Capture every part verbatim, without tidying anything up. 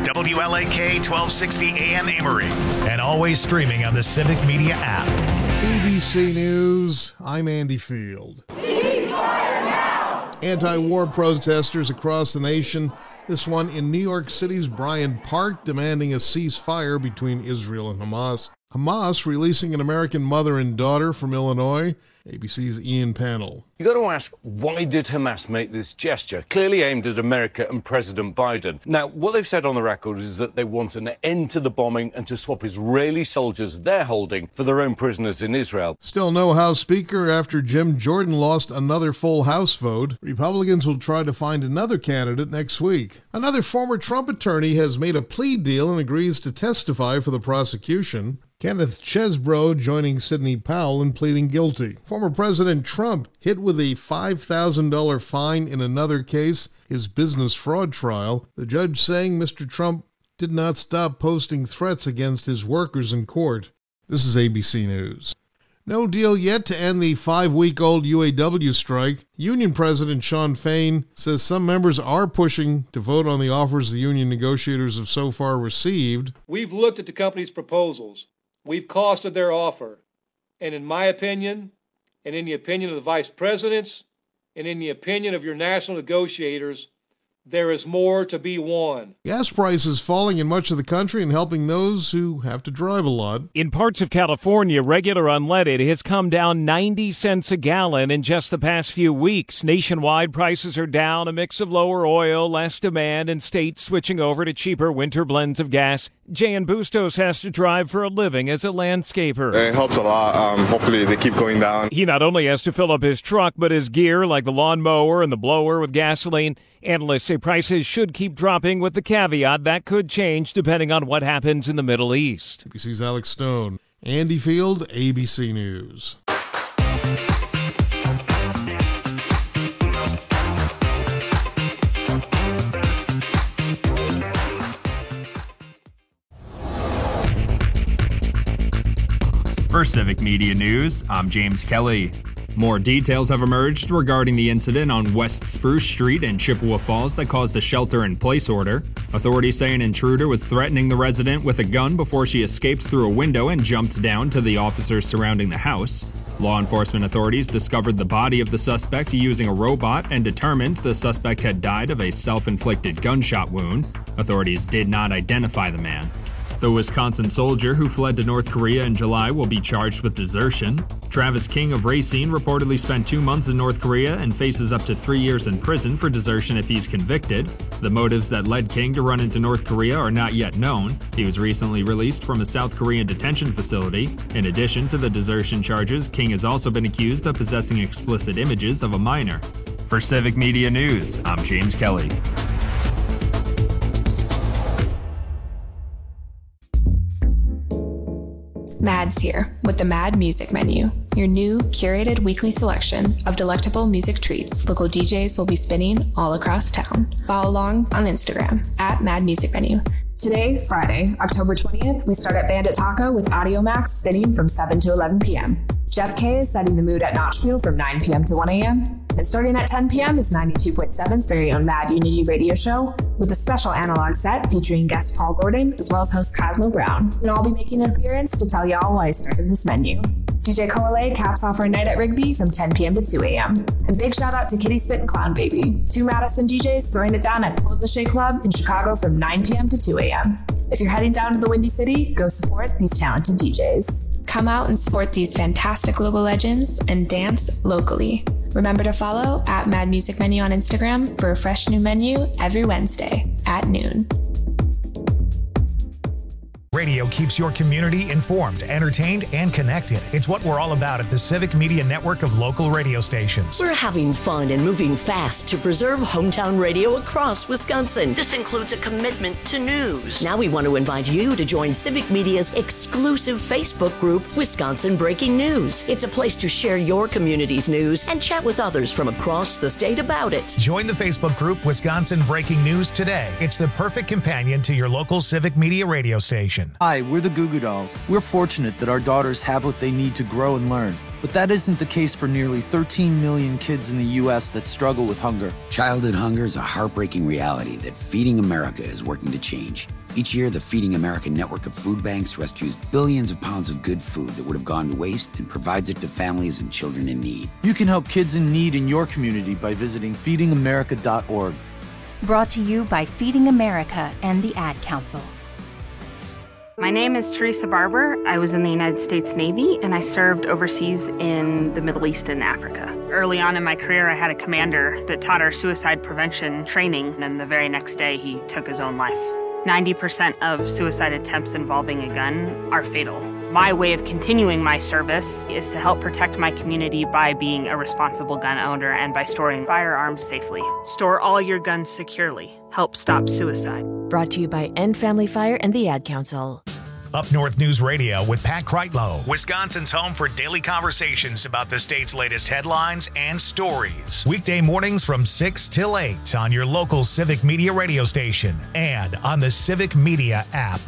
W L A K twelve sixty A M Amory. And always streaming on the Civic Media app. A B C News, I'm Andy Field. Ceasefire now! Anti-war protesters across the nation, this one in New York City's Bryant Park, demanding a ceasefire between Israel and Hamas. Hamas releasing an American mother and daughter from Illinois. A B C's Ian Pannell. You got to ask, why did Hamas make this gesture, clearly aimed at America and President Biden? Now, what they've said on the record is that they want an end to the bombing and to swap Israeli soldiers they're holding for their own prisoners in Israel. Still no House Speaker after Jim Jordan lost another full House vote. Republicans will try to find another candidate next week. Another former Trump attorney has made a plea deal and agrees to testify for the prosecution. Kenneth Chesbrough joining Sidney Powell in pleading guilty. Former President Trump hit with a five thousand dollars fine in another case, his business fraud trial. The judge saying Mister Trump did not stop posting threats against his workers in court. This is A B C News. No deal yet to end the five-week-old U A W strike. Union President Shawn Fain says some members are pushing to vote on the offers the union negotiators have so far received. We've looked at the company's proposals. We've costed their offer, and in my opinion, and in the opinion of the vice presidents, and in the opinion of your national negotiators, there is more to be won. Gas prices falling in much of the country and helping those who have to drive a lot. In parts of California, regular unleaded has come down ninety cents a gallon in just the past few weeks. Nationwide, prices are down, a mix of lower oil, less demand, and states switching over to cheaper winter blends of gas. Jan Bustos has to drive for a living as a landscaper. It helps a lot. Um, hopefully they keep going down. He not only has to fill up his truck, but his gear, like the lawnmower and the blower, with gasoline. Analysts say prices should keep dropping, with the caveat that could change depending on what happens in the Middle East. A B C's Alex Stone. Andy Field, A B C News. For Civic Media News, I'm James Kelly. More details have emerged regarding the incident on West Spruce Street in Chippewa Falls that caused a shelter-in-place order. Authorities say an intruder was threatening the resident with a gun before she escaped through a window and jumped down to the officers surrounding the house. Law enforcement authorities discovered the body of the suspect using a robot and determined the suspect had died of a self-inflicted gunshot wound. Authorities did not identify the man. The Wisconsin soldier who fled to North Korea in July will be charged with desertion. Travis King of Racine reportedly spent two months in North Korea and faces up to three years in prison for desertion if he's convicted. The motives that led King to run into North Korea are not yet known. He was recently released from a South Korean detention facility. In addition to the desertion charges, King has also been accused of possessing explicit images of a minor. For Civic Media News, I'm James Kelly. Mad's here with the Mad Music Menu, your new curated weekly selection of delectable music treats local D Js will be spinning all across town. Follow along on Instagram at Mad Music Menu. Today, Friday, October twentieth, we start at Bandit Taco with Audio Max spinning from seven to eleven p.m. Jeff K is setting the mood at Notchville from nine p.m. to one a.m. And starting at ten p.m. is ninety-two point seven's very own Mad Unity radio show with a special analog set featuring guest Paul Gordon as well as host Cosmo Brown. And I'll be making an appearance to tell y'all why I started this menu. D J Coale caps off our night at Rigby from ten p.m. to two a.m. And big shout out to Kitty Spit and Clown Baby, two Madison D Js throwing it down at Pull the Shea Club in Chicago from nine p.m. to two a.m. If you're heading down to the Windy City, go support these talented D Js. Come out and support these fantastic local legends and dance locally. Remember to follow at Mad Music Menu on Instagram for a fresh new menu every Wednesday at noon. Radio keeps your community informed, entertained, and connected. It's what we're all about at the Civic Media Network of local radio stations. We're having fun and moving fast to preserve hometown radio across Wisconsin. This includes a commitment to news. Now we want to invite you to join Civic Media's exclusive Facebook group, Wisconsin Breaking News. It's a place to share your community's news and chat with others from across the state about it. Join the Facebook group Wisconsin Breaking News today. It's the perfect companion to your local Civic Media radio station. Hi, we're the Goo Goo Dolls. We're fortunate that our daughters have what they need to grow and learn. But that isn't the case for nearly thirteen million kids in the U S that struggle with hunger. Childhood hunger is a heartbreaking reality that Feeding America is working to change. Each year, the Feeding America network of food banks rescues billions of pounds of good food that would have gone to waste and provides it to families and children in need. You can help kids in need in your community by visiting feeding america dot org. Brought to you by Feeding America and the Ad Council. My name is Teresa Barber. I was in the United States Navy, and I served overseas in the Middle East and Africa. Early on in my career, I had a commander that taught our suicide prevention training, and the very next day, he took his own life. ninety percent of suicide attempts involving a gun are fatal. My way of continuing my service is to help protect my community by being a responsible gun owner and by storing firearms safely. Store all your guns securely. Help stop suicide. Brought to you by End Family Fire and the Ad Council. Up North News Radio with Pat Kreitlow, Wisconsin's home for daily conversations about the state's latest headlines and stories. Weekday mornings from six till eight on your local Civic Media radio station and on the Civic Media app.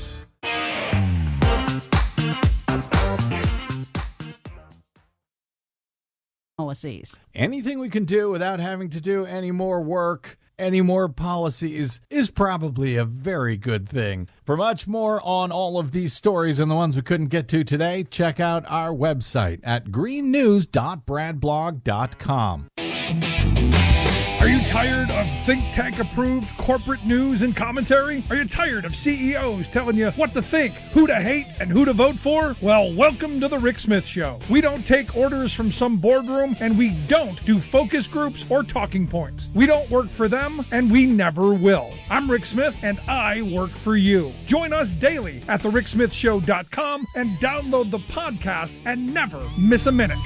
Policies. Anything we can do without having to do any more work, any more policies, is probably a very good thing. For much more on all of these stories and the ones we couldn't get to today, check out our website at green news dot brad blog dot com. Are you tired of think tank approved corporate news and commentary? Are you tired of C E Os telling you what to think, who to hate, and who to vote for? Well, welcome to the Rick Smith Show. We don't take orders from some boardroom, and we don't do focus groups or talking points. We don't work for them, and we never will. I'm Rick Smith, and I work for you. Join us daily at the rick smith show dot com and download the podcast and never miss a minute.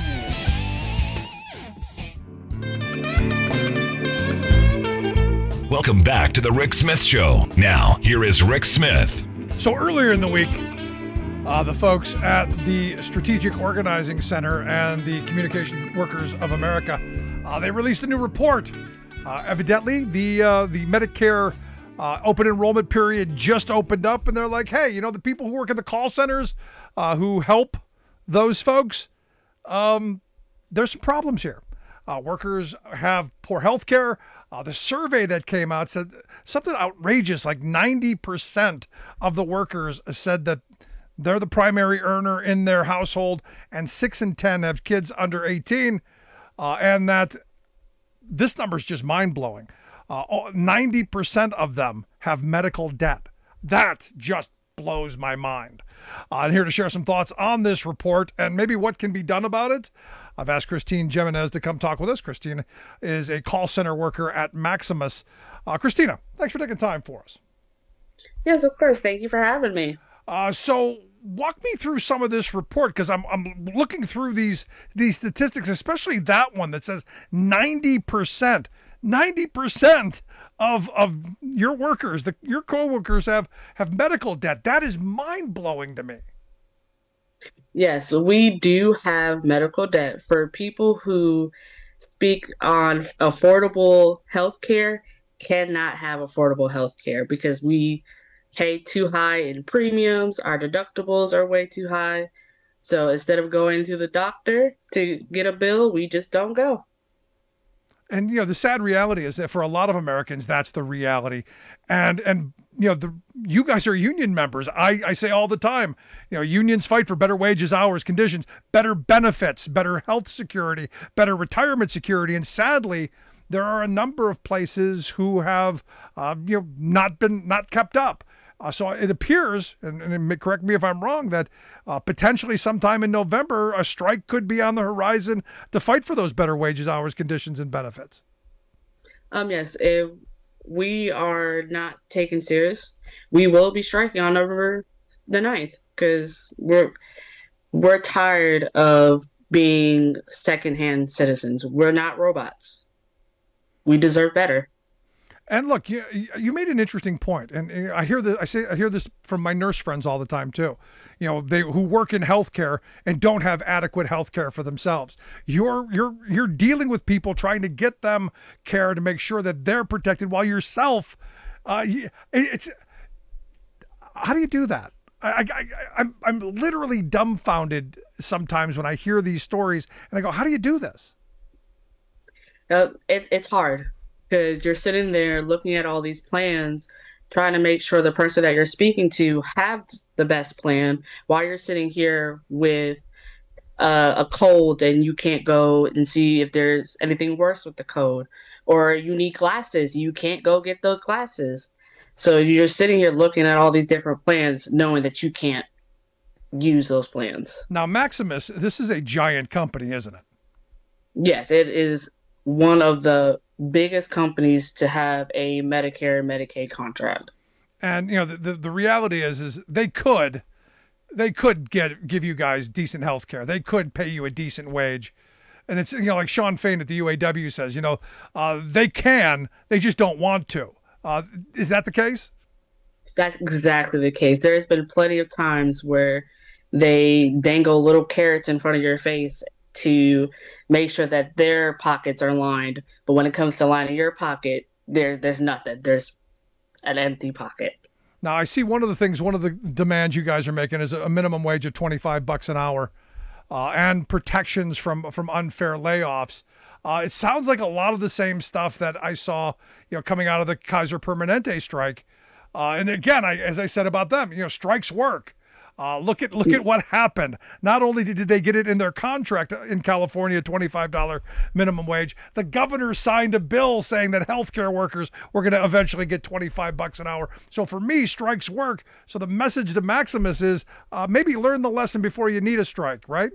Welcome back to the Rick Smith Show. Now, here is Rick Smith. So earlier in the week, uh, the folks at the Strategic Organizing Center and the Communication Workers of America, uh, they released a new report. Uh, evidently, the uh, the Medicare uh, open enrollment period just opened up, and they're like, hey, you know, the people who work at the call centers uh, who help those folks, um, there's some problems here. Uh, workers have poor health care. Uh, the survey that came out said something outrageous, like ninety percent of the workers said that they're the primary earner in their household, and six in ten have kids under eighteen, uh, and that this number is just mind-blowing. Uh, ninety percent of them have medical debt. That just blows my mind. Uh, I'm here to share some thoughts on this report and maybe what can be done about it. I've asked Christine Jimenez to come talk with us. Christine is a call center worker at Maximus. Uh, Christina, thanks for taking time for us. Yes, of course. Thank you for having me. Uh, so walk me through some of this report, because I'm I'm looking through these these statistics, especially that one that says ninety percent. ninety percent of of your workers, the, your coworkers have, have medical debt. That is mind-blowing to me. Yes, we do have medical debt. For people who speak on affordable health care, cannot have affordable health care because we pay too high in premiums. Our deductibles are way too high. So instead of going to the doctor to get a bill, we just don't go. And, you know, the sad reality is that for a lot of Americans, that's the reality. And, and you know, the you guys are union members. I, I say all the time, you know, unions fight for better wages, hours, conditions, better benefits, better health security, better retirement security. And sadly, there are a number of places who have, uh, you know, not been, not kept up. Uh, so it appears, and, and correct me if I'm wrong, that uh, potentially sometime in November, a strike could be on the horizon to fight for those better wages, hours, conditions, and benefits. Um, yes, if we are not taken serious, we will be striking on November the ninth because we're we're tired of being secondhand citizens. We're not robots. We deserve better. And look, you you made an interesting point, and I hear this. I say I hear this from my nurse friends all the time too. You know, they who work in healthcare and don't have adequate healthcare for themselves. You're you're you're dealing with people trying to get them care to make sure that they're protected, while yourself, uh, it's how do you do that? I, I, I'm, I'm literally dumbfounded sometimes when I hear these stories and I go, how do you do this? Uh, it, it's hard because you're sitting there looking at all these plans, trying to make sure the person that you're speaking to have the best plan while you're sitting here with uh, a cold and you can't go and see if there's anything worse with the cold, or you need glasses. You can't go get those glasses. So you're sitting here looking at all these different plans, knowing that you can't use those plans. Now, Maximus, this is a giant company, isn't it? Yes, it is one of the biggest companies to have a Medicare and Medicaid contract. And, you know, the, the, the reality is, is they could, they could get, give you guys decent health care. They could pay you a decent wage. And it's, you know, like Sean Fain at the U A W says, you know, uh, they can, they just don't want to. Uh, is that the case? That's exactly the case. There's been plenty of times where they dangle little carrots in front of your face to make sure that their pockets are lined. But when it comes to lining your pocket, there there's nothing. There's an empty pocket. Now, I see one of the things, one of the demands you guys are making is a minimum wage of twenty-five bucks an hour uh, and protections from, from unfair layoffs. Uh, it sounds like a lot of the same stuff that I saw, you know, coming out of the Kaiser Permanente strike. Uh, and again, I, as I said about them, you know, strikes work. Uh, look at look at what happened. Not only did they get it in their contract in California, twenty-five dollars minimum wage, the governor signed a bill saying that healthcare workers were going to eventually get twenty-five bucks an hour. So for me, strikes work. So the message to Maximus is uh, maybe learn the lesson before you need a strike, right?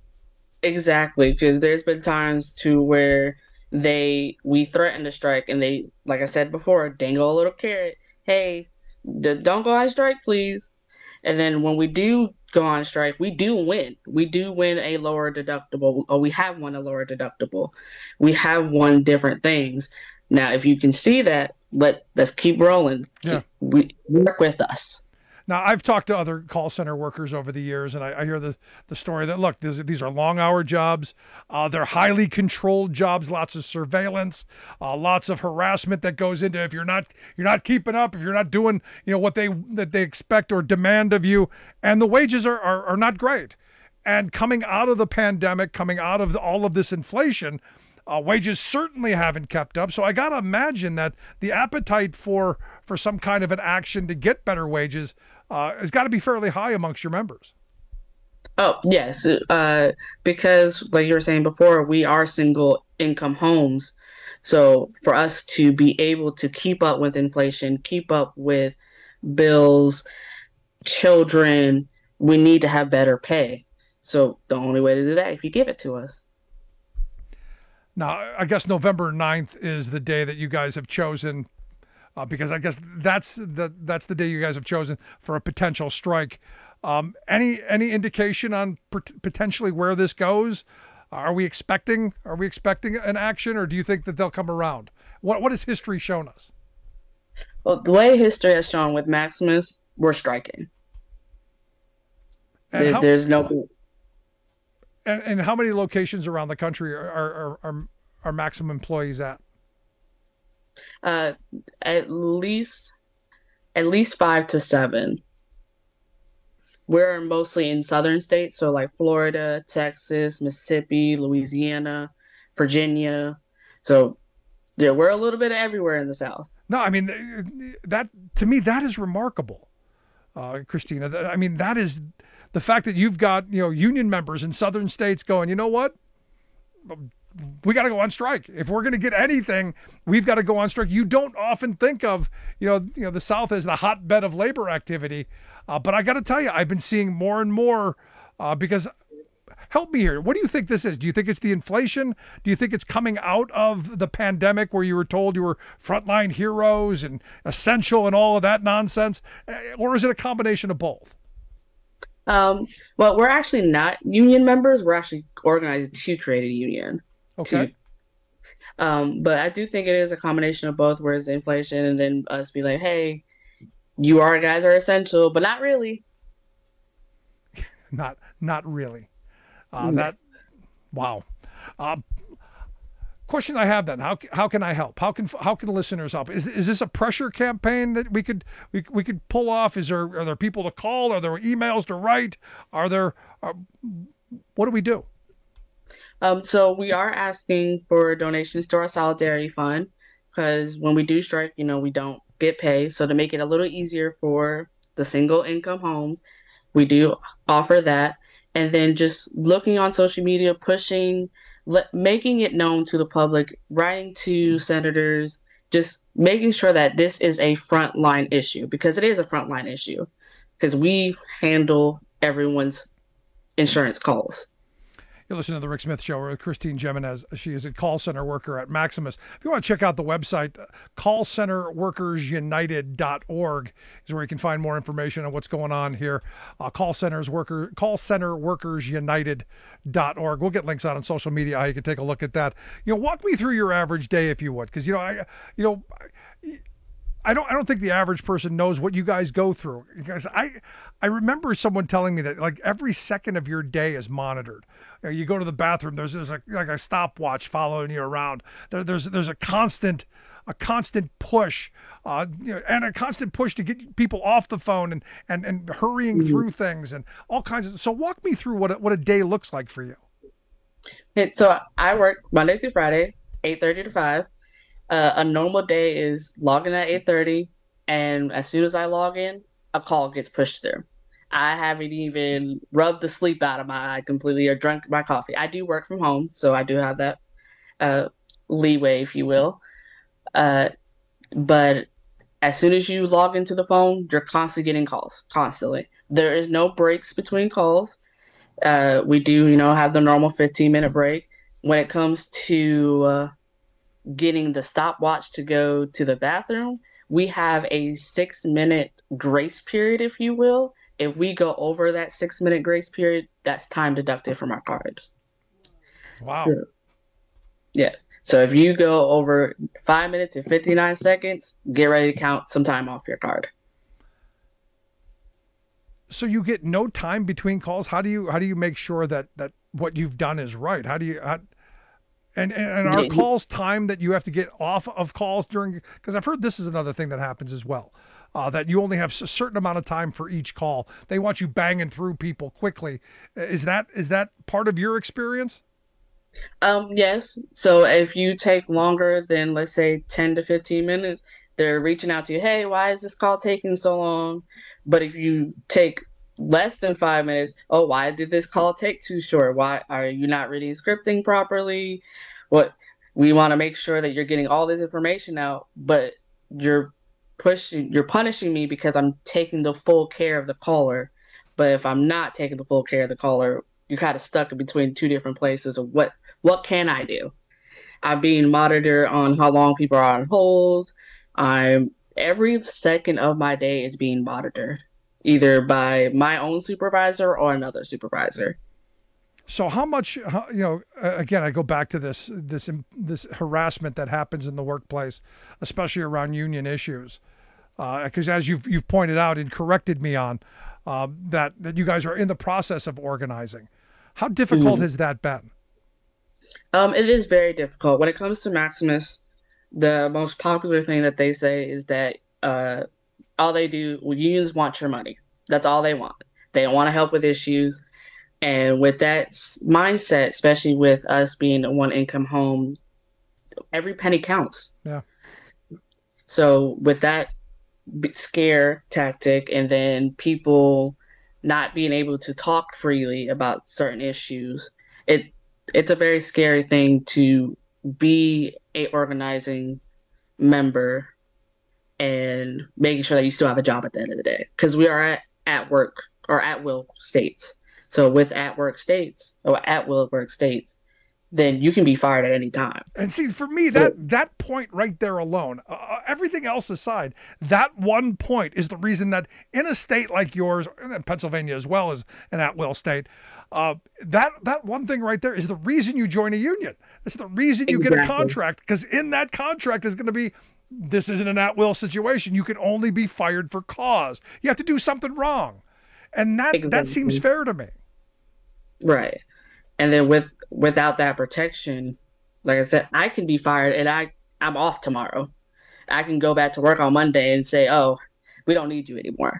Exactly, because there's been times to where they we threaten to strike, and they, like I said before, dangle a little carrot. Hey, d- don't go on strike, please. And then when we do go on strike, we do win. We do win a lower deductible, or we have won a lower deductible. We have won different things. Now, if you can see that, let, let's keep rolling. Yeah. We, work with us. Now, I've talked to other call center workers over the years, and I, I hear the, the story that, look, these, these are long-hour jobs. Uh, they're highly controlled jobs, lots of surveillance, uh, lots of harassment that goes into if you're not you're not keeping up, if you're not doing you know what they that they expect or demand of you, and the wages are are, are not great. And coming out of the pandemic, coming out of the, all of this inflation, Uh, wages certainly haven't kept up. So I got to imagine that the appetite for for some kind of an action to get better wages uh, has got to be fairly high amongst your members. Oh, yes. Uh, because like you were saying before, we are single income homes. So for us to be able to keep up with inflation, keep up with bills, children, we need to have better pay. So the only way to do that is if you give it to us. Now, I guess November ninth is the day that you guys have chosen, uh, because I guess that's the that's the day you guys have chosen for a potential strike. Um, any any indication on pot- potentially where this goes? Are we expecting are we expecting an action, or do you think that they'll come around? What what has history shown us? Well, the way history has shown with Maximus, we're striking. There, how- there's no. And, and how many locations around the country are are, are, are Maximum employees at? Uh, at least, at least five to seven. We're mostly in southern states, so like Florida, Texas, Mississippi, Louisiana, Virginia. So, yeah, we're a little bit everywhere in the South. No, I mean that to me that is remarkable, uh, Christina. I mean that is. The fact that you've got, you know, union members in southern states going, you know what, we got to go on strike. If we're going to get anything, we've got to go on strike. You don't often think of, you know, you know, the South as the hotbed of labor activity. Uh, but I got to tell you, I've been seeing more and more uh, because help me here. What do you think this is? Do you think it's the inflation? Do you think it's coming out of the pandemic where you were told you were frontline heroes and essential and all of that nonsense? Or is it a combination of both? Um, well, we're actually not union members. We're actually organized to create a union. Okay. To, um, but I do think it is a combination of both, where it's inflation and then us be like, hey, you our guys are essential, but not really. not, not really. Uh, no. That, wow. Uh, question I have then: how how can I help? How can how can listeners help? Is is this a pressure campaign that we could we we could pull off? Is there are there people to call? Are there emails to write? Are there are, what do we do? Um, so we are asking for donations to our Solidarity Fund, because when we do strike, you know, we don't get paid. So to make it a little easier for the single income homes, we do offer that. And then just looking on social media, pushing, let, making it known to the public, writing to senators, just making sure that this is a frontline issue, because it is a frontline issue, because we handle everyone's insurance calls. You're listening to the Rick Smith Show with Christine Jimenez. She is a call center worker at Maximus. If you want to check out the website, call center workers united dot org is where you can find more information on what's going on here. Uh, call centers worker, call center workers united dot org. We'll get links out on social media how you can take a look at that. You know, walk me through your average day if you would, because you know, I, you know. I don't I don't think the average person knows what you guys go through. Because I I remember someone telling me that like every second of your day is monitored. You know, you go to the bathroom, there's there's a, like a stopwatch following you around. There, there's there's a constant a constant push, uh, you know, and a constant push to get people off the phone and and and hurrying mm-hmm. through things and all kinds of. So walk me through what a, what a day looks like for you. And so I work Monday through Friday, eight thirty to five. Uh, a normal day is logging at eight thirty, and as soon as I log in, a call gets pushed through. I haven't even rubbed the sleep out of my eye completely or drunk my coffee. I do work from home, so I do have that uh, leeway, if you will. Uh, but as soon as you log into the phone, you're constantly getting calls, constantly. There is no breaks between calls. Uh, we do, you know, have the normal fifteen-minute break. When it comes to uh, getting the stopwatch to go to the bathroom, we have a six minute grace period, if you will. If we go over that six minute grace period, that's time deducted from our card. Wow. Yeah. yeah. So if you go over five minutes and fifty-nine seconds, get ready to count some time off your card. So you get no time between calls. How do you how do you make sure that that what you've done is right? How do you how, And, and and are calls time that you have to get off of calls during? Because I've heard this is another thing that happens as well, uh, that you only have a certain amount of time for each call. They want you banging through people quickly. Is that is that part of your experience? Um, yes. So if you take longer than, let's say, ten to fifteen minutes, they're reaching out to you. Hey, why is this call taking so long? But if you take less than five minutes, oh, why did this call take too short? Why are you not reading scripting properly? What we want to make sure that you're getting all this information out, but you're pushing, you're punishing me because I'm taking the full care of the caller. But if I'm not taking the full care of the caller, you're kind of stuck in between two different places of what, what can I do? I'm being monitored on how long people are on hold. I'm every second of my day is being monitored, either by my own supervisor or another supervisor. So how much, how, you know, again, I go back to this, this, this harassment that happens in the workplace, especially around union issues. Uh, cause as you've, you've pointed out and corrected me on, uh, that, that you guys are in the process of organizing. How difficult mm-hmm. has that been? Um, it is very difficult. When it comes to Maximus, the most popular thing that they say is that, uh, all they do, well, unions want your money. That's all they want. They don't want to help with issues. And with that mindset, especially with us being a one income home, every penny counts. Yeah. So with that scare tactic, and then people not being able to talk freely about certain issues, it it's a very scary thing to be a organizing member and making sure that you still have a job at the end of the day, because we are at, at work or at will states. So with at work states or at will work states, then you can be fired at any time. And see, for me, that that point right there alone, uh, everything else aside, that one point is the reason that in a state like yours, and Pennsylvania as well as an at will state, uh, that that one thing right there is the reason you join a union. It's the reason you exactly. get a contract, because in that contract is going to be, this isn't an at will situation. You can only be fired for cause. You have to do something wrong. And that, exactly. that seems fair to me. Right. And then with without that protection, Like I said, I can be fired and I, I'm off tomorrow. I can go back to work on Monday and say, oh, we don't need you anymore.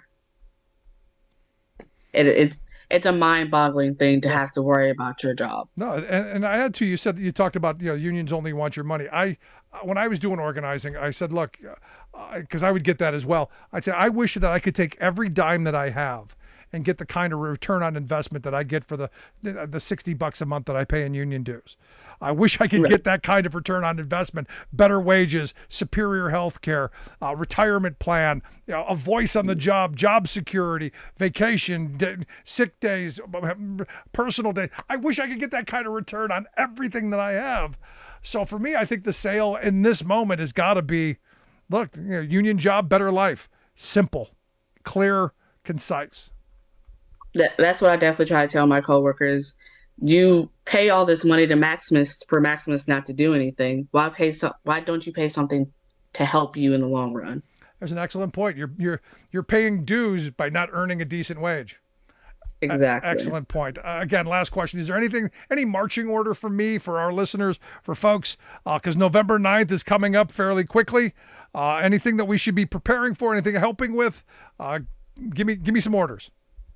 It, it's it's a mind-boggling thing to have to worry about your job. No, and, and I had to. You said you talked about you know unions only want your money. I when I was doing organizing, I said, look, because uh, I would get that as well. I'd say I wish that I could take every dime that I have and get the kind of return on investment that I get for the the, the sixty bucks a month that I pay in union dues. I wish I could right. get that kind of return on investment, better wages, superior health care, uh, retirement plan, you know, a voice on the job, job security, vacation, day, sick days, personal days. I wish I could get that kind of return on everything that I have. So for me, I think the sale in this moment has got to be, look, you know, union job, better life, simple, clear, concise. That, that's what I definitely try to tell my coworkers. You pay all this money to Maximus for Maximus not to do anything. Why pay? So, why don't you pay something to help you in the long run? There's an excellent point. You're you're you're paying dues by not earning a decent wage. Exactly. Uh, excellent point. Uh, again, last question. Is there anything, any marching order for me, for our listeners, for folks? Because uh, November ninth is coming up fairly quickly. Uh, anything that we should be preparing for? Anything helping with? Uh, give me give me some orders.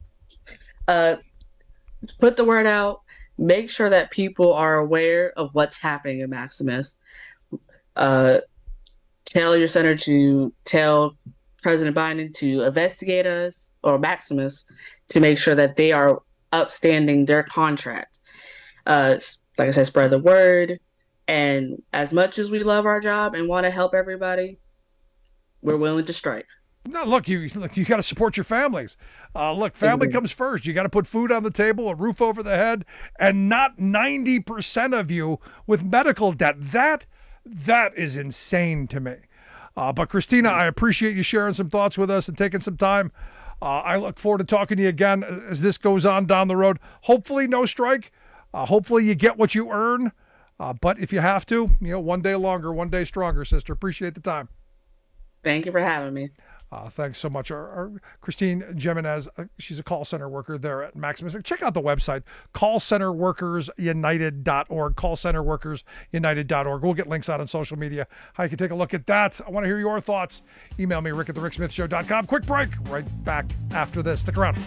Uh, put the word out. Make sure that people are aware of what's happening in Maximus. Uh, tell your senator to tell President Biden to investigate us, or Maximus, to make sure that they are upstanding their contract. Uh, like I said, spread the word. And as much as we love our job and want to help everybody, we're willing to strike. No, look, you look, you got to support your families. Uh, look, family comes first. You got to put food on the table, a roof over the head, and not ninety percent of you with medical debt. That that is insane to me. Uh, but Christina, I appreciate you sharing some thoughts with us and taking some time. Uh, I look forward to talking to you again as this goes on down the road. Hopefully, no strike. Uh, hopefully, you get what you earn. Uh, but if you have to, you know, one day longer, one day stronger, sister. Appreciate the time. Thank you for having me. Uh, thanks so much. Our, our Christine Jimenez, uh, she's a call center worker there at Maximus. Check out the website, call center workers united dot org, call center workers united dot org. We'll get links out on social media. How you can take a look at that. I want to hear your thoughts. Email me, rick at the rick smith show dot com. Quick break. Right back after this. Stick around.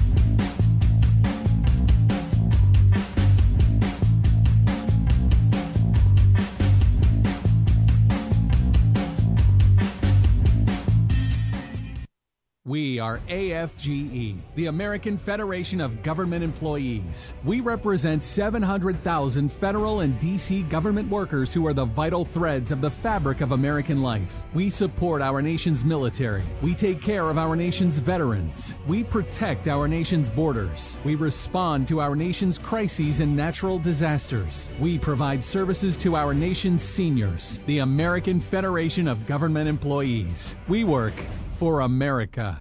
We are A F G E, the American Federation of Government Employees. We represent seven hundred thousand federal and D C government workers who are the vital threads of the fabric of American life. We support our nation's military. We take care of our nation's veterans. We protect our nation's borders. We respond to our nation's crises and natural disasters. We provide services to our nation's seniors. The American Federation of Government Employees. We work for America.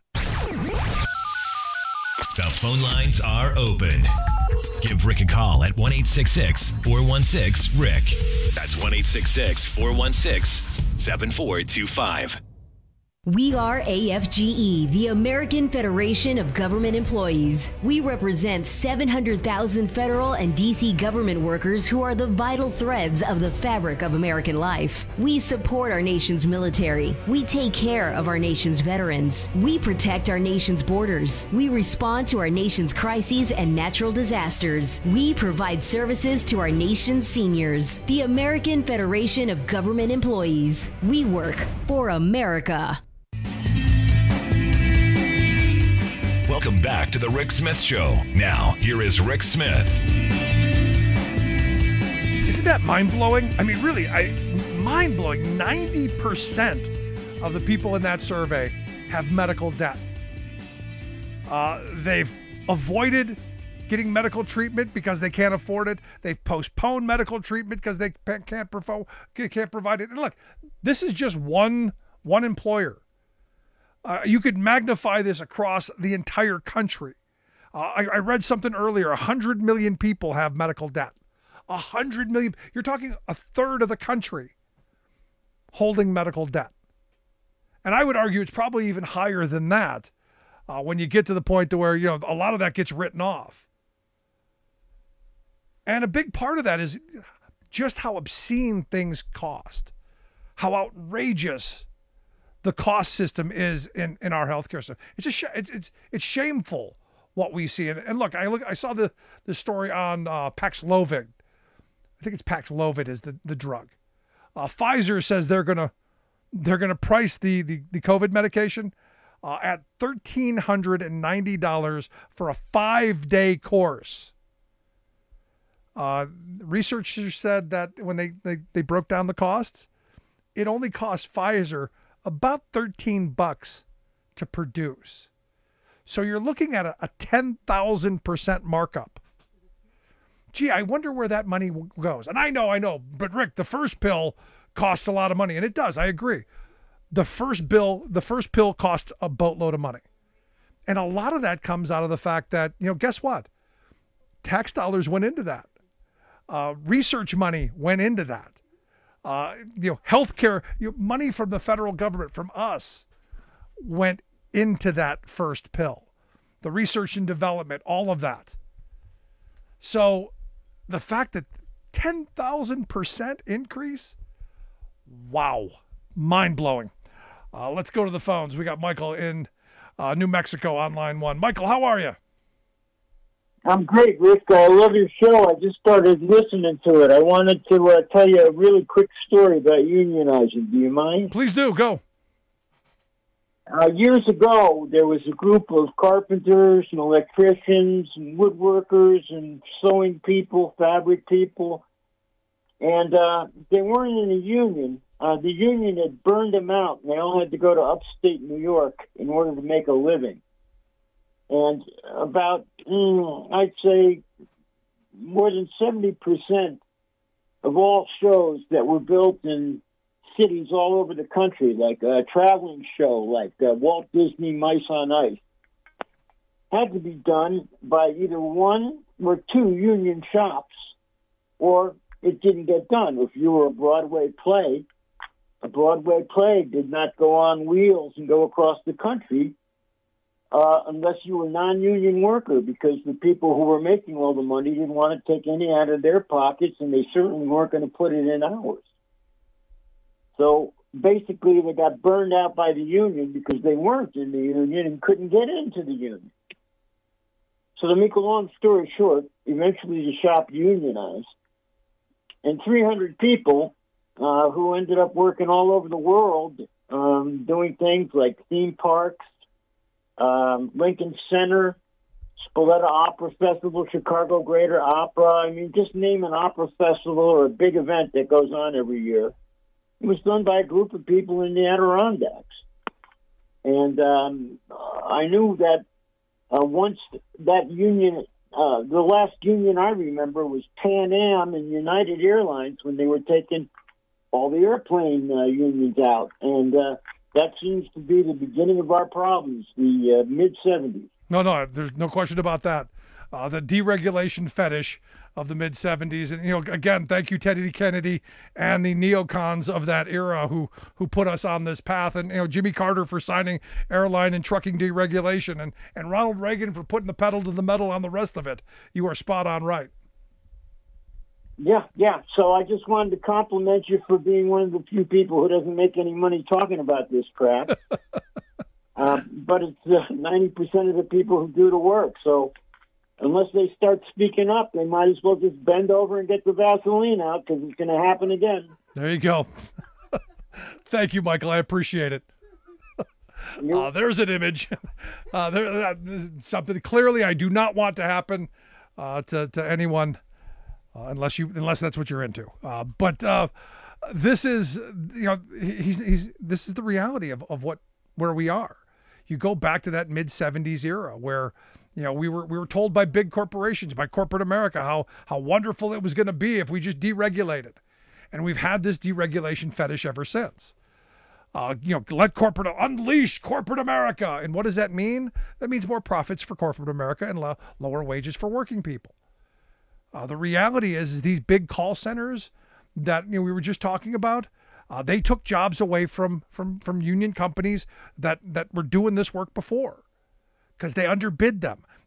The phone lines are open. Give Rick a call at one eight six six, four one six, Rick. That's one eight six six, four one six, seven four two five. We are A F G E, the American Federation of Government Employees. We represent seven hundred thousand federal and D C government workers who are the vital threads of the fabric of American life. We support our nation's military. We take care of our nation's veterans. We protect our nation's borders. We respond to our nation's crises and natural disasters. We provide services to our nation's seniors. The American Federation of Government Employees. We work for America. Welcome back to the Rick Smith Show. Now, here is Rick Smith. Isn't that mind-blowing? I mean, really, I mind-blowing. ninety percent of the people in that survey have medical debt. Uh, they've avoided getting medical treatment because they can't afford it. They've postponed medical treatment because they can't, can't provide it. And look, this is just one, one employer. Uh, you could magnify this across the entire country. Uh, I, I read something earlier. one hundred million people have medical debt. one hundred million. You're talking a third of the country holding medical debt. And I would argue it's probably even higher than that uh, when you get to the point to where, you know, a lot of that gets written off. And a big part of that is just how obscene things cost, how outrageous the cost system is in, in our healthcare system. It's a sh- it's it's it's shameful what we see. And, and look, I look I saw the the story on uh, Paxlovid. I think it's Paxlovid is the, the drug. Uh, Pfizer says they're gonna they're gonna price the the, the COVID medication uh, at one thousand three hundred ninety dollars for a five day course. Uh, researchers said that when they, they, they broke down the costs, it only cost Pfizer about thirteen bucks to produce. So you're looking at a, a ten thousand percent markup. Gee, I wonder where that money goes. And I know, I know, but Rick, the first pill costs a lot of money, and it does, I agree. The first bill, the first pill costs a boatload of money. And a lot of that comes out of the fact that, you know, guess what? Tax dollars went into that. Uh, research money went into that. Uh, you know, healthcare, you know, money from the federal government, from us, went into that first pill. The research and development, all of that. So the fact that ten thousand percent increase, wow, mind-blowing. Uh, let's go to the phones. We got Michael in uh, New Mexico on line one. Michael, how are you? I'm great, Rick. I love your show. I just started listening to it. I wanted to uh, tell you a really quick story about unionizing. Do you mind? Please do. Go. Uh, years ago, there was a group of carpenters and electricians and woodworkers and sewing people, fabric people, and uh, they weren't in a union. Uh, the union had burned them out, and they all had to go to upstate New York in order to make a living. And about, mm, I'd say, more than seventy percent of all shows that were built in cities all over the country, like a traveling show, like uh, Walt Disney Mice on Ice, had to be done by either one or two union shops, or it didn't get done. If you were a Broadway play, a Broadway play did not go on wheels and go across the country Uh, unless you were a non-union worker, because the people who were making all the money didn't want to take any out of their pockets, and they certainly weren't going to put it in ours. So basically, they got burned out by the union because they weren't in the union and couldn't get into the union. So to make a long story short, eventually the shop unionized, and three hundred people uh, who ended up working all over the world um, doing things like theme parks, Um, Lincoln Center, Spoletta Opera Festival, Chicago Greater Opera. I mean, just name an opera festival or a big event that goes on every year. It was done by a group of people in the Adirondacks. And um, I knew that uh, once that union, uh, the last union I remember was Pan Am and United Airlines when they were taking all the airplane uh, unions out. And uh, that seems to be the beginning of our problems, the uh, mid-seventies. No, no, there's no question about that. Uh, the deregulation fetish of the mid-seventies. And, you know, again, thank you, Teddy Kennedy and the neocons of that era who who put us on this path. And, you know, Jimmy Carter for signing airline and trucking deregulation. And, and Ronald Reagan for putting the pedal to the metal on the rest of it. You are spot on right. Yeah, yeah. So I just wanted to compliment you for being one of the few people who doesn't make any money talking about this crap. uh, but it's uh, ninety percent of the people who do the work. So unless they start speaking up, they might as well just bend over and get the Vaseline out, because it's going to happen again. There you go. Thank you, Michael. I appreciate it. Uh, there's an image. Uh, there, uh, something clearly I do not want to happen uh, to to anyone. Uh, unless you, unless that's what you're into. Uh, but uh, this is, you know, he's he's this is the reality of, of what where we are. You go back to that mid seventies era where, you know, we were we were told by big corporations, by corporate America, how how wonderful it was going to be if we just deregulated, and we've had this deregulation fetish ever since. Uh, you know, let corporate unleash corporate America, and what does that mean? That means more profits for corporate America and lo- lower wages for working people. Uh, the reality is, is these big call centers that, you know, we were just talking about, uh, they took jobs away from from from union companies that that were doing this work before, because they underbid them.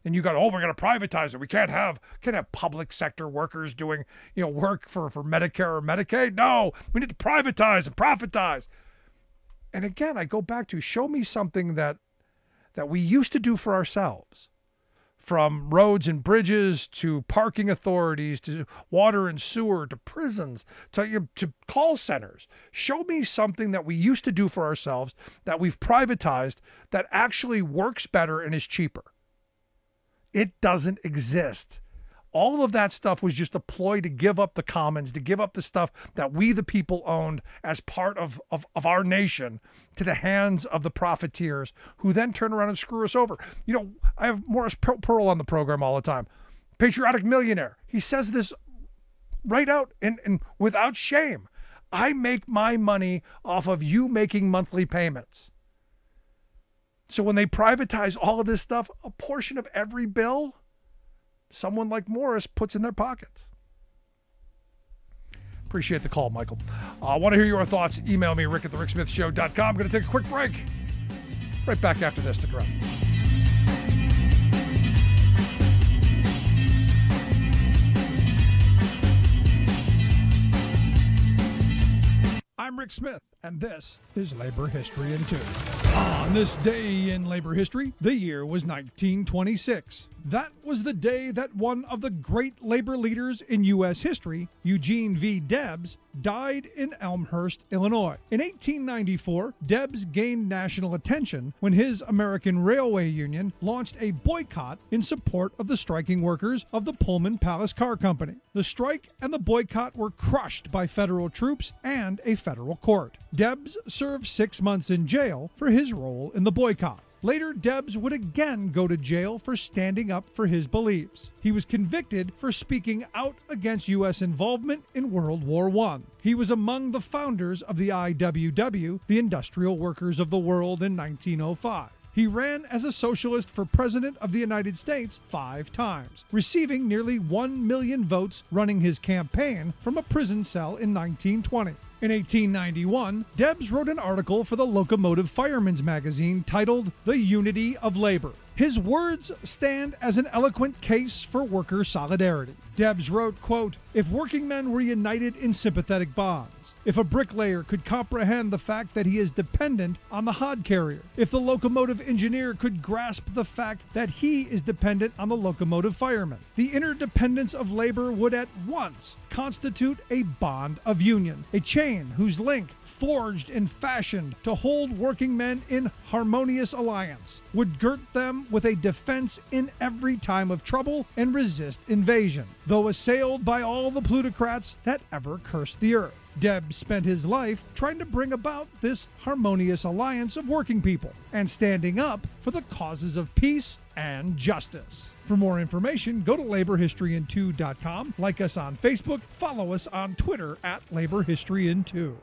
And you got, oh, we're going to privatize it. We can't have can't have public sector workers doing, you know, work for, for Medicare or Medicaid. No, we need to privatize and profitize. And again, I go back to show me something that that we used to do for ourselves, from roads and bridges to parking authorities to water and sewer to prisons to, to call centers. Show me something that we used to do for ourselves that we've privatized that actually works better and is cheaper. It doesn't exist. All of that stuff was just a ploy to give up the commons, to give up the stuff that we, the people, owned as part of, of, of our nation to the hands of the profiteers who then turn around and screw us over. You know, I have Morris Pearl on the program all the time. Patriotic millionaire. He says this right out and, and without shame. I make my money off of you making monthly payments. So when they privatize all of this stuff, a portion of every bill, someone like Morris puts in their pockets. Appreciate the call, Michael. I uh, want to hear your thoughts. Email me, rick at the rick smith show dot com. I'm going to take a quick break. Right back after this. Stick around. I'm Rick Smith, and this is Labor History in Two. On this day in labor history, the year was nineteen twenty-six. That was the day that one of the great labor leaders in U S history, Eugene V. Debs, died in Elmhurst, Illinois. In eighteen ninety-four, Debs gained national attention when his American Railway Union launched a boycott in support of the striking workers of the Pullman Palace Car Company. The strike and the boycott were crushed by federal troops and a federal court. Debs served six months in jail for his role in the boycott. Later, Debs would again go to jail for standing up for his beliefs. He was convicted for speaking out against U S involvement in World War One. He was among the founders of the I W W, the Industrial Workers of the World, in nineteen oh five. He ran as a socialist for President of the United States five times, receiving nearly one million votes running his campaign from a prison cell in nineteen twenty. In eighteen ninety-one, Debs wrote an article for the Locomotive Fireman's magazine titled The Unity of Labor. His words stand as an eloquent case for worker solidarity. Debs wrote, quote, "If working men were united in sympathetic bonds, if a bricklayer could comprehend the fact that he is dependent on the hod carrier, if the locomotive engineer could grasp the fact that he is dependent on the locomotive fireman, the interdependence of labor would at once constitute a bond of union, a chain whose link, forged and fashioned to hold working men in harmonious alliance, would girt them with a defense in every time of trouble and resist invasion, though assailed by all the plutocrats that ever cursed the earth." Debs spent his life trying to bring about this harmonious alliance of working people and standing up for the causes of peace and justice. For more information, go to labor history in two dot com, like us on Facebook, follow us on Twitter at labor history in two.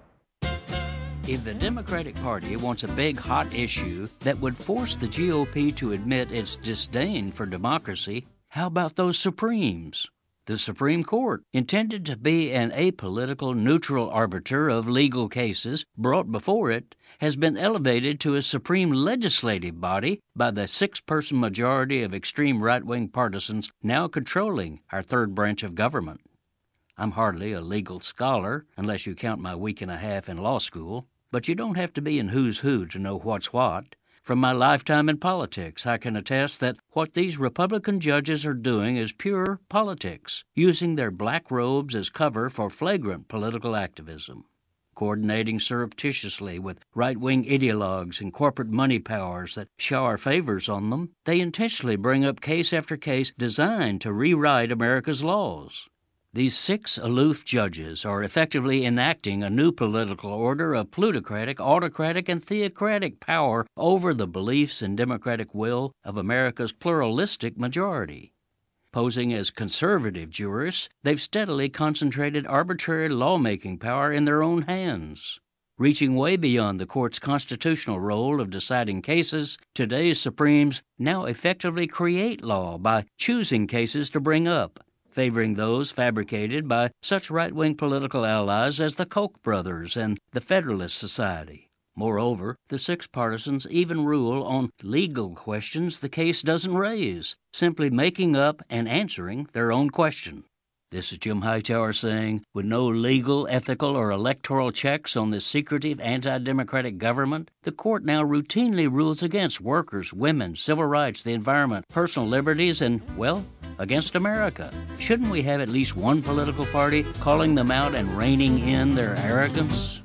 If the Democratic Party wants a big, hot issue that would force the G O P to admit its disdain for democracy, how about those Supremes? The Supreme Court, intended to be an apolitical, neutral arbiter of legal cases brought before it, has been elevated to a supreme legislative body by the six-person majority of extreme right-wing partisans now controlling our third branch of government. I'm hardly a legal scholar, unless you count my week and a half in law school, but you don't have to be in who's who to know what's what. From my lifetime in politics, I can attest that what these Republican judges are doing is pure politics, using their black robes as cover for flagrant political activism. Coordinating surreptitiously with right-wing ideologues and corporate money powers that shower favors on them, they intentionally bring up case after case designed to rewrite America's laws. These six aloof judges are effectively enacting a new political order of plutocratic, autocratic, and theocratic power over the beliefs and democratic will of America's pluralistic majority. Posing as conservative jurists, they've steadily concentrated arbitrary lawmaking power in their own hands. Reaching way beyond the court's constitutional role of deciding cases, today's Supremes now effectively create law by choosing cases to bring up, favoring those fabricated by such right-wing political allies as the Koch brothers and the Federalist Society. Moreover, the six partisans even rule on legal questions the case doesn't raise, simply making up and answering their own question. This is Jim Hightower saying, with no legal, ethical, or electoral checks on this secretive, anti-democratic government, the court now routinely rules against workers, women, civil rights, the environment, personal liberties, and, well, against America. Shouldn't we have at least one political party calling them out and reining in their arrogance?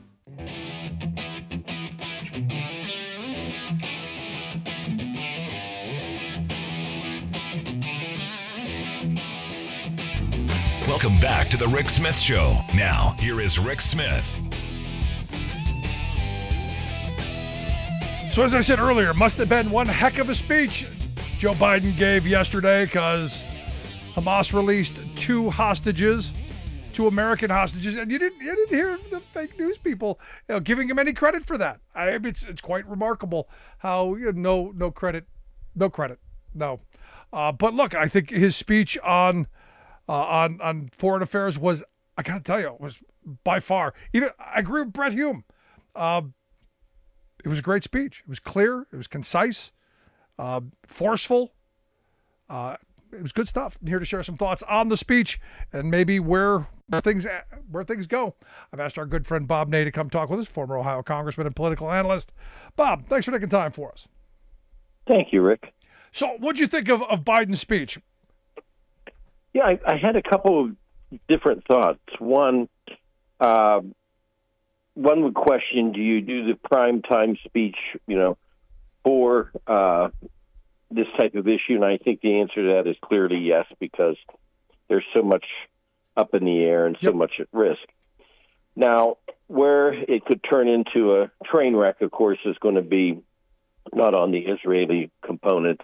Welcome back to the Rick Smith Show. Now, here is Rick Smith. So as I said earlier, must have been one heck of a speech Joe Biden gave yesterday, because Hamas released two hostages, two American hostages, and you didn't you didn't hear the fake news people, you know, giving him any credit for that. I, it's it's quite remarkable how, you know, no no credit, no credit, no. Uh, but look, I think his speech on uh, on on foreign affairs was, I gotta tell you, was by far. Even I agree with Brett Hume. Uh, it was a great speech. It was clear. It was concise, uh, forceful. Uh, it was good stuff. I'm here to share some thoughts on the speech and maybe where, where things where things go. I've asked our good friend Bob Ney to come talk with us, former Ohio congressman and political analyst. Bob, thanks for taking time for us. Thank you, Rick. So what'd you think of, of Biden's speech? Yeah, I, I had a couple of different thoughts. One, uh, one would question, do you do the prime time speech, you know, for uh, this type of issue? And I think the answer to that is clearly yes, because there's so much up in the air and so yep. much at risk. Now, where it could turn into a train wreck, of course, is going to be not on the Israeli component,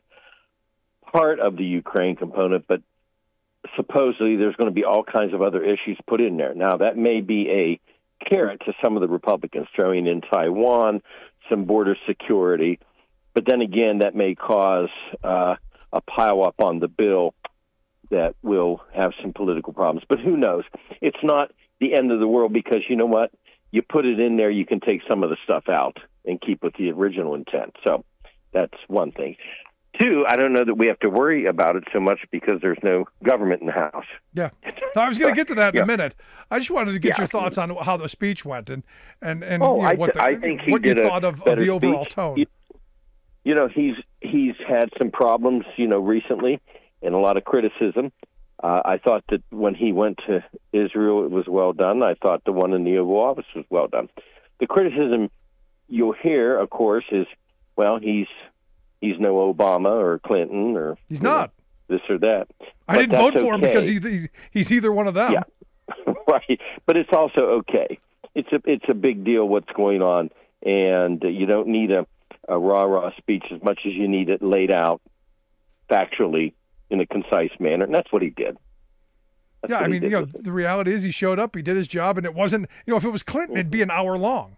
part of the Ukraine component, but supposedly there's going to be all kinds of other issues put in there. Now, that may be a carrot to some of the Republicans, throwing in Taiwan, some border security, but then again, that may cause uh, a pile-up on the bill that will have some political problems. But who knows? It's not the end of the world, because you know what? You put it in there, you can take some of the stuff out and keep with the original intent. So that's one thing. Two, I don't know that we have to worry about it so much because there's no government in the House. Yeah. No, I was going to get to that in yeah. a minute. I just wanted to get yeah. your thoughts on how the speech went and, and, and oh, you know, I, what, the, I think he what did you a thought of, of the overall speech. tone. You, you know, he's he's had some problems, you know, recently, and a lot of criticism. Uh, I thought that when he went to Israel, it was well done. I thought the one in the Oval Office was well done. The criticism you'll hear, of course, is, well, he's he's no Obama or Clinton or he's not know, this or that. I but didn't vote for okay. him because he, he's he's either one of them. Yeah, right. But it's also okay. It's a it's a big deal what's going on, and you don't need a, a rah rah speech as much as you need it laid out factually in a concise manner, and that's what he did. That's yeah, I mean, you know, the reality is he showed up, he did his job, and it wasn't, you know, if it was Clinton, it'd be an hour long.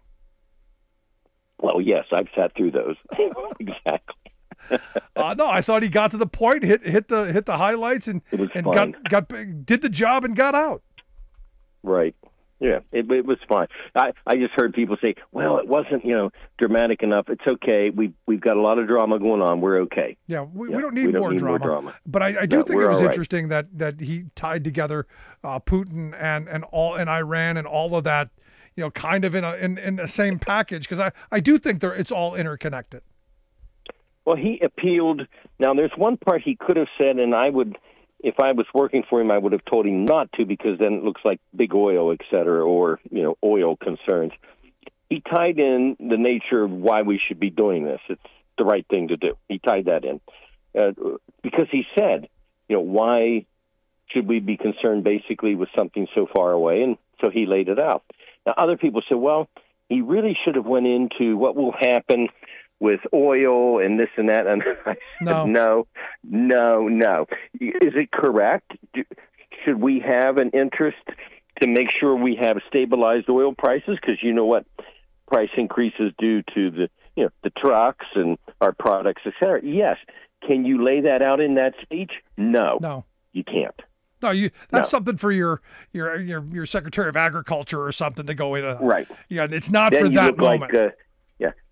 Well, yes, I've sat through those. Exactly. uh, no, I thought he got to the point, hit hit the hit the highlights, and and fine. got got did the job and got out. Right. Yeah, it, it was fine. I, I just heard people say, "Well, it wasn't, you know, dramatic enough. It's okay. We we've got a lot of drama going on. We're okay." Yeah, we, yeah, we don't need, we don't more, need drama. more drama. But I, I do no, think it was right. interesting that that he tied together uh, Putin and and all and Iran and all of that, you know, kind of in a in, in the same package, because I, I do think they're it's all interconnected. Well, he appealed. Now, there's one part he could have said, and I would, if I was working for him, I would have told him not to, because then it looks like big oil, et cetera, or, you know, oil concerns. He tied in the nature of why we should be doing this. It's the right thing to do. He tied that in. Uh, because he said, you know, why should we be concerned basically with something so far away? And so he laid it out. Now, other people say, well, he really should have went into what will happen with oil and this and that. And I said, no, no, no, no. Is it correct? Should we have an interest to make sure we have stabilized oil prices? Because you know what price increases do to the, you know, the trucks and our products, et cetera. Yes. Can you lay that out in that speech? No. No. You can't. No, you. That's no. something for your, your your your Secretary of Agriculture or something to go in. A, right. Yeah, it's not then for you that look moment. Like, uh, yeah,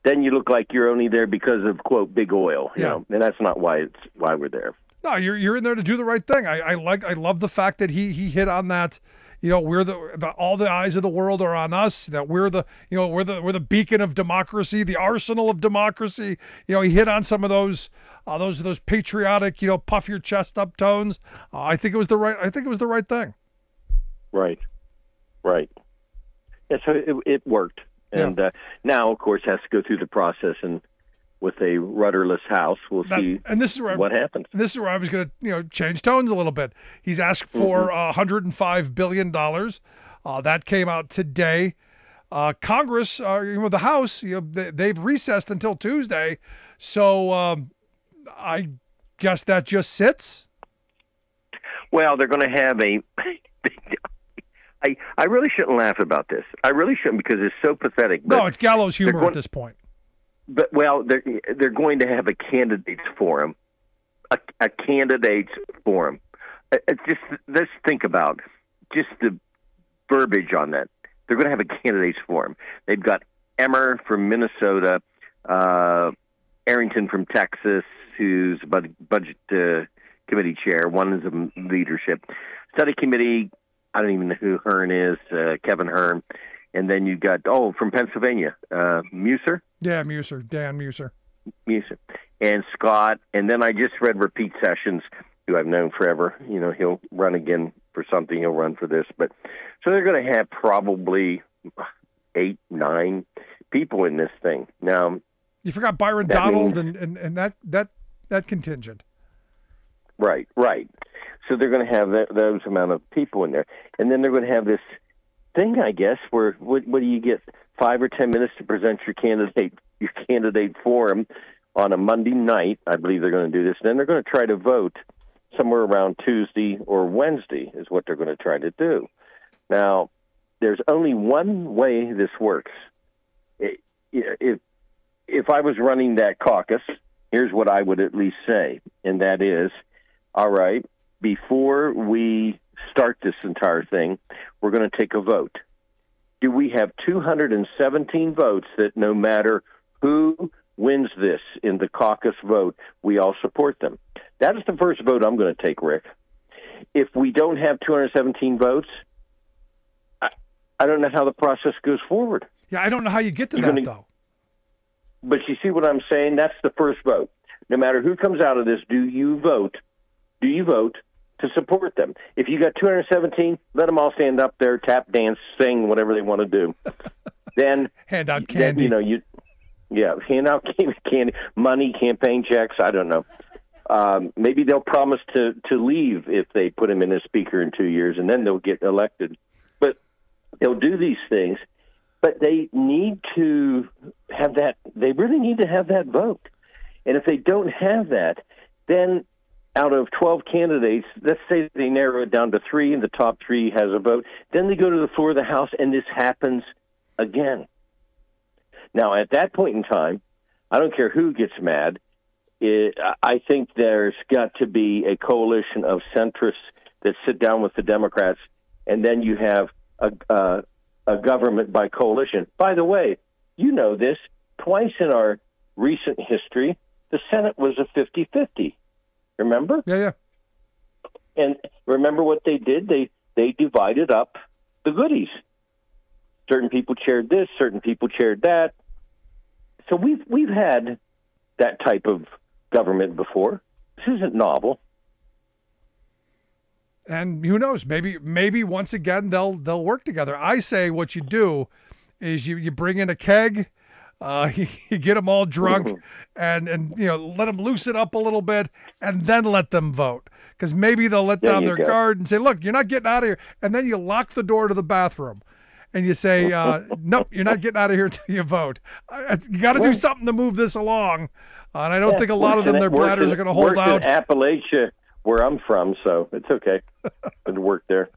then you look like you're only there because of, quote, big oil. You Yeah. know, and that's not why it's why we're there. No, you're you're in there to do the right thing. I, I like I love the fact that he he hit on that. You know, we're the, the all the eyes of the world are on us. That we're the you know we're the we're the beacon of democracy, the arsenal of democracy. You know, he hit on some of those uh, those those patriotic, you know, puff your chest up tones. Uh, I think it was the right. I think it was the right thing. Right, right. Yeah, so it, it worked, and Yeah. uh, now, of course, has to go through the process, and with a rudderless House, we'll That- see and this is where what happens. This is where I was going to, you know, change tones a little bit. He's asked for uh, one hundred five billion dollars. Uh, that came out today. Uh, Congress, uh, you know, the House, you know, they, they've recessed until Tuesday. So um, I guess that just sits. Well, they're going to have a. I I really shouldn't laugh about this. I really shouldn't because it's so pathetic. But No, it's gallows they're humor going- at this point. But well, they're they're going to have a candidates forum, a, a candidates forum. Uh, uh, Just let's think about just the verbiage on that. They're going to have a candidates forum. They've got Emmer from Minnesota, uh, Arrington from Texas, who's bud- budget uh, committee chair. One is a leadership study committee. I don't even know who Hearn is, uh, Kevin Hearn. And then you got, oh, from Pennsylvania, uh, Muser. Yeah, Muser, Dan Muser. Muser. And Scott. And then I just read Repeat Sessions, who I've known forever. You know, he'll run again for something. He'll run for this. But so they're going to have probably eight, nine people in this thing. Now, You forgot Byron That Donald means- and, and, and that, that, that contingent. right, right. So they're going to have that, those amount of people in there. And then they're going to have this thing, I guess, where what, what do you get? Five or ten minutes to present your candidate, your candidate forum on a Monday night. I believe they're going to do this. And then they're going to try to vote somewhere around Tuesday or Wednesday is what they're going to try to do. Now, there's only one way this works. It, if if I was running that caucus, here's what I would at least say, and that is, all right, before we start this entire thing, we're going to take a vote. Do we have two hundred seventeen votes that no matter who wins this in the caucus vote, we all support them? That is the first vote I'm going to take, Rick. If we don't have two hundred seventeen votes, I, I don't know how the process goes forward. Yeah, I don't know how you get to You're that, gonna- though. But you see what I'm saying? That's the first vote. No matter who comes out of this, do you vote? Do you vote to support them? If you got two hundred seventeen, let them all stand up there, tap, dance, sing, whatever they want to do. Then hand out Then, candy. you know, you yeah, hand out candy, money, campaign checks. I don't know. Um, maybe they'll promise to to leave if they put him in as speaker in two years, and then they'll get elected. But they'll do these things. But they need to have that. They really need to have that vote. And if they don't have that, then out of twelve candidates, let's say they narrow it down to three, and the top three has a vote. Then they go to the floor of the House, and this happens again. Now, at that point in time, I don't care who gets mad. It, I think there's got to be a coalition of centrists that sit down with the Democrats, and then you have a, uh, a government by coalition. By the way, you know this. Twice in our recent history, the Senate was a fifty-fifty. Remember? Yeah, yeah. And remember what they did? They they divided up the goodies. Certain people chaired this, certain people chaired that. So we've we've had that type of government before. This isn't novel. And who knows? Maybe maybe once again they'll they'll work together. I say what you do is you, you bring in a keg, uh, you, you get them all drunk, Mm-hmm. and and you know let them loosen up a little bit, and then let them vote. Because maybe they'll let There down you their go. guard and say, "Look, you're not getting out of here," and then you lock the door to the bathroom. And you say, uh, nope, you're not getting out of here until you vote. I- You got to do Right. something to move this along. Uh, and I don't Yeah, think a lot of works them, in- their works bladders in- are going to hold works out. in Appalachia, where I'm from, so it's okay. It worked there.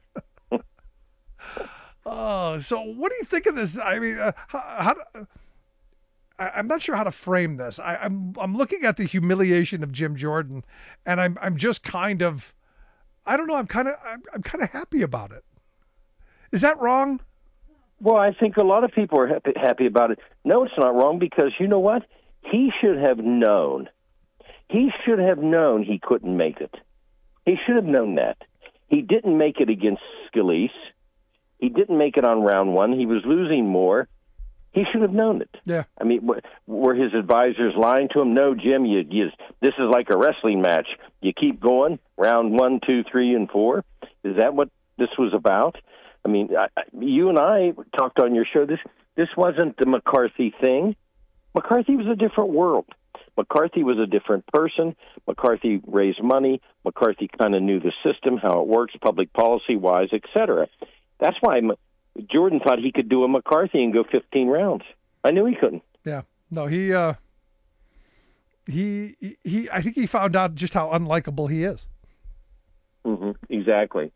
Oh, so what do you think of this? I mean, uh, how, how do- I, I'm not sure how to frame this. I, I'm I'm looking at the humiliation of Jim Jordan, and I'm I'm just kind of, I don't know. I'm kind of I'm, I'm kind of happy about it. Is that wrong? Well, I think a lot of people are happy, happy about it. No, it's not wrong because you know what? He should have known. He should have known he couldn't make it. He should have known that. He didn't make it against Scalise. He didn't make it on round one. He was losing more. He should have known it. Yeah. I mean, were his advisors lying to him? No, Jim, you, you, this is like a wrestling match. You keep going, round one, two, three, and four. Is that what this was about? I mean, I, you and I talked on your show. This this wasn't the McCarthy thing. McCarthy was a different world. McCarthy was a different person. McCarthy raised money. McCarthy kind of knew the system, how it works, public policy-wise, et cetera. That's why Jordan thought he could do a McCarthy and go fifteen rounds. I knew he couldn't. Yeah. No, he, uh, he, he, I think he found out just how unlikable he is. Mm-hmm. Exactly.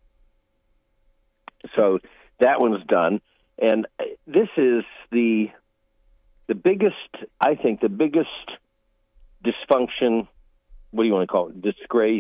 So that one's done. And this is the the biggest, I think, the biggest dysfunction, what do you want to call it, disgrace,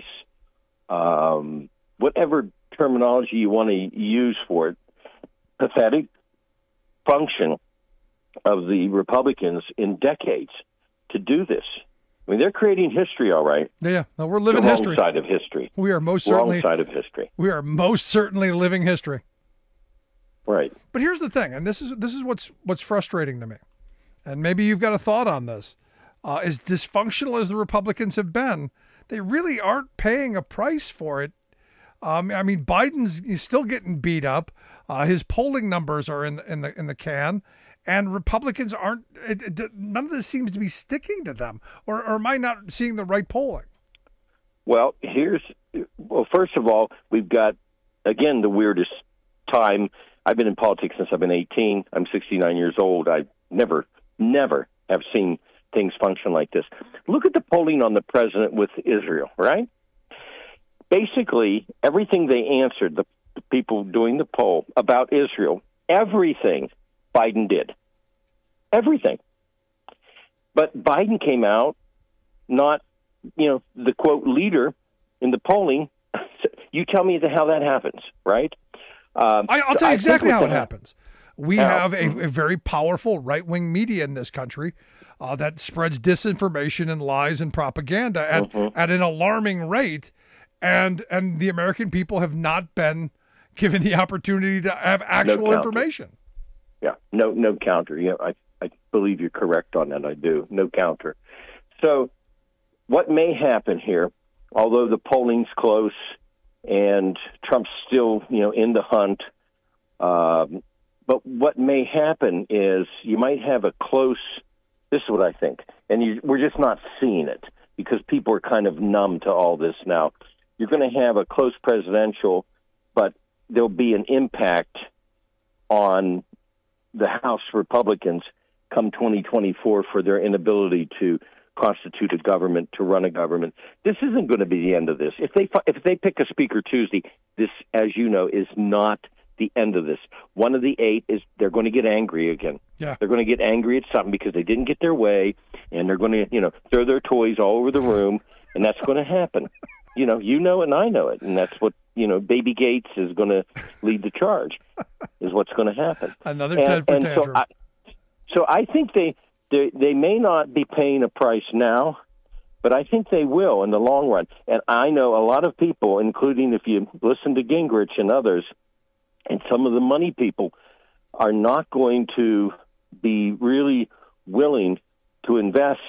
um, whatever terminology you want to use for it, pathetic function of the Republicans in decades to do this. I mean, they're creating history, all right. Yeah, no, we're living the history. Wrong side of history. We are most certainly wrong side of history. We are most certainly living history. Right. But here's the thing, and this is this is what's what's frustrating to me, and maybe you've got a thought on this. Uh, as dysfunctional as the Republicans have been, they really aren't paying a price for it. Um, I mean, Biden's he's still getting beat up. Uh, his polling numbers are in the, in the in the can, and Republicans aren't. It, it, none of this seems to be sticking to them, or, or am I not seeing the right polling? Well, here's well. First of all, we've got again the weirdest time. I've been in politics since I've been eighteen. I'm sixty-nine years old. I never, never have seen things function like this. Look at the polling on the president with Israel, right? Basically, everything they answered, the, the people doing the poll about Israel, everything Biden did. Everything. But Biden came out not, you know, the, quote, leader in the polling. You tell me how that happens, right? Um, I, I'll tell you exactly how it ha- happens. We how? have a, a very powerful right-wing media in this country uh, that spreads disinformation and lies and propaganda at, mm-hmm. at an alarming rate, and and the American people have not been given the opportunity to have actual no information. Yeah, no no counter. Yeah, I, I believe you're correct on that. I do. No counter. So what may happen here, although the polling's close, and Trump's still, you know, in the hunt. Um, but what may happen is you might have a close. This is what I think, and you, we're just not seeing it because people are kind of numb to all this now. You're going to have a close presidential, but there'll be an impact on the House Republicans come twenty twenty-four for their inability to constitute a government, to run a government. This isn't going to be the end of this. If they if they pick a speaker Tuesday, this, as you know, is not the end of this. One of the eight is they're going to get angry again. Yeah. They're going to get angry at something because they didn't get their way, and they're going to, you know, throw their toys all over the room, and that's going to happen. You know, you know it and I know it, and that's what, you know, Baby Gates is going to lead the charge, is what's going to happen. Another and, temper and tantrum. So I, so I think they, they they may not be paying a price now, but I think they will in the long run. And I know a lot of people, including if you listen to Gingrich and others, and some of the money people, are not going to be really willing to invest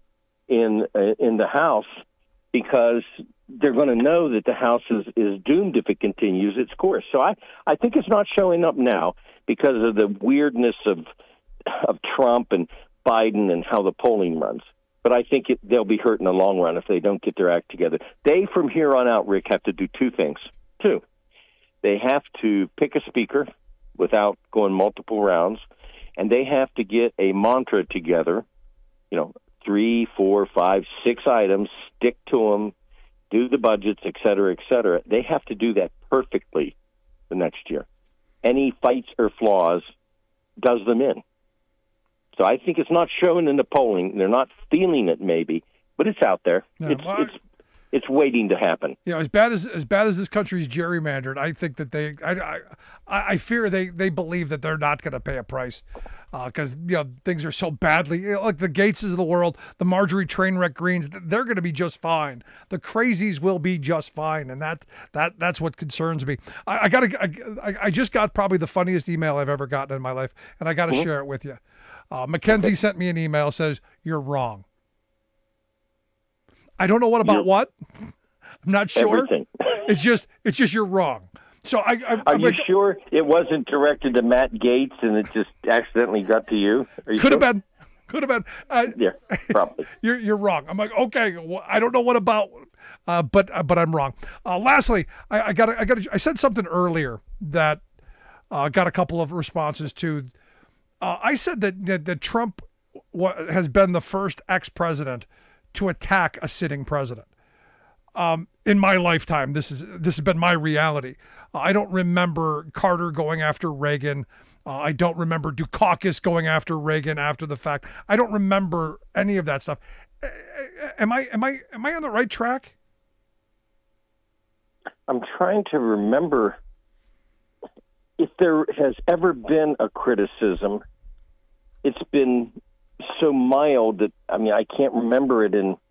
in uh, in the House because they're going to know that the House is, is doomed if it continues its course. So I, I think it's not showing up now because of the weirdness of of Trump and Biden and how the polling runs. But I think it, they'll be hurt in the long run if they don't get their act together. They, from here on out, Rick, have to do two things. Two, they have to pick a speaker without going multiple rounds, and they have to get a mantra together, you know, three, four, five, six items, stick to them, do the budgets, et cetera, et cetera. They have to do that perfectly the next year. Any fights or flaws does them in. So I think it's not showing in the polling. They're not feeling it, maybe, but it's out there. Yeah, it's, well, it's it's waiting to happen. You know, as bad as as bad as this country's gerrymandered, I think that they, I, I, I fear they, they believe that they're not going to pay a price, because uh, you know things are so badly. You know, like the Gateses of the world, the Marjorie Trainwreck Greens, they're going to be just fine. The crazies will be just fine, and that that that's what concerns me. I, I got I, I just got probably the funniest email I've ever gotten in my life, and I got to mm-hmm. share it with you. Uh, Mackenzie okay. sent me an email, says you're wrong. I don't know what about you're, what. I'm not sure. Everything. It's just, it's just you're wrong. So I. I Are I'm you like, sure it wasn't directed to Matt Gaetz and it just accidentally got to you? Are you could sure? have been. Could have been. Uh, yeah, probably. you're you're wrong. I'm like, okay, well, I don't know what about, uh, but uh, but I'm wrong. Uh, lastly, I, I got I got I said something earlier that uh, got a couple of responses to. Uh, I said that that, that Trump w- has been the first ex-president to attack a sitting president. Um, in my lifetime, this is this has been my reality. Uh, I don't remember Carter going after Reagan. Uh, I don't remember Dukakis going after Reagan after the fact. I don't remember any of that stuff. Uh, am I am I am I on the right track? I'm trying to remember if there has ever been a criticism. It's been so mild that I mean I can't remember it in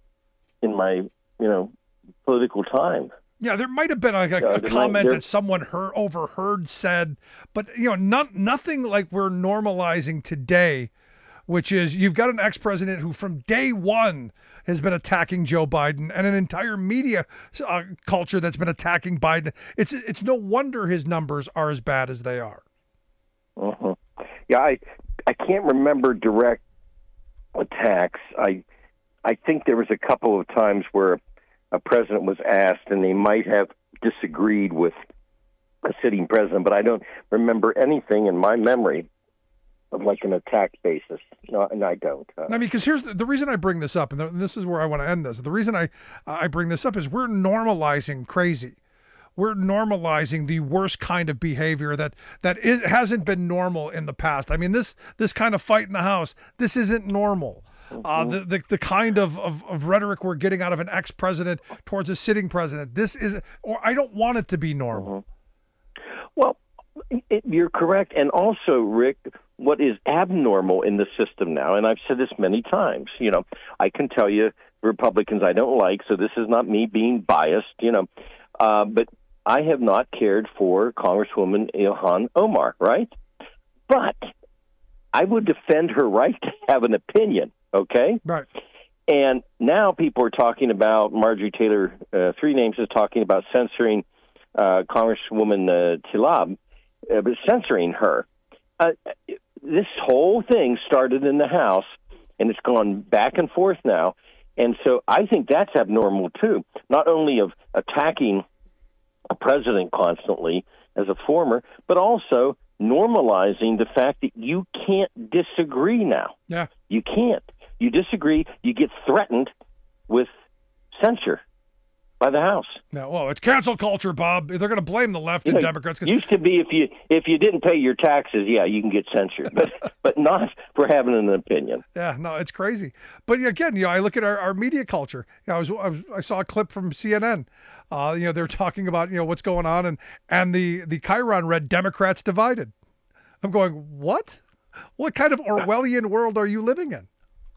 in my you know political time. Yeah, there might have been like a, yeah, a comment might, that someone heard overheard said, but you know, not nothing like we're normalizing today, which is you've got an ex-president who from day one has been attacking Joe Biden and an entire media uh, culture that's been attacking Biden. It's it's no wonder his numbers are as bad as they are. Uh-huh. Yeah, I I can't remember direct attacks. I I think there was a couple of times where a president was asked and they might have disagreed with a sitting president, but I don't remember anything in my memory of like an attack basis. No, and I don't. Uh, I mean, because here's the, the reason I bring this up, and the, this is where I want to end this. The reason I I bring this up is we're normalizing crazy. We're normalizing the worst kind of behavior that that is, hasn't been normal in the past. I mean, this this kind of fight in the House, this isn't normal. Uh, the, the the kind of, of, of rhetoric we're getting out of an ex-president towards a sitting president, this is, or I don't want it to be normal. Well, it, you're correct. And also, Rick, what is abnormal in the system now, and I've said this many times, you know, I can tell you Republicans I don't like, so this is not me being biased, you know, uh, but I have not cared for Congresswoman Ilhan Omar, right? But I would defend her right to have an opinion. Okay? Right. And now people are talking about, Marjorie Taylor, uh, three names is talking about censoring uh, Congresswoman uh, Tlaib, uh, but censoring her. Uh, this whole thing started in the House, and it's gone back and forth now. And so I think that's abnormal, too, not only of attacking a president constantly as a former, but also normalizing the fact that you can't disagree now. Yeah. You can't. You disagree, you get threatened with censure by the House. No, well, it's cancel culture, Bob. They're going to blame the left you and know, Democrats. Used to be if you if you didn't pay your taxes, yeah, you can get censored, but but not for having an opinion. Yeah, no, it's crazy. But again, you know, I look at our, our media culture. You know, I was, I was I saw a clip from C N N. Uh, you know, they're talking about you know what's going on, and and the the Chiron read Democrats divided. I'm going, what? What kind of Orwellian world are you living in?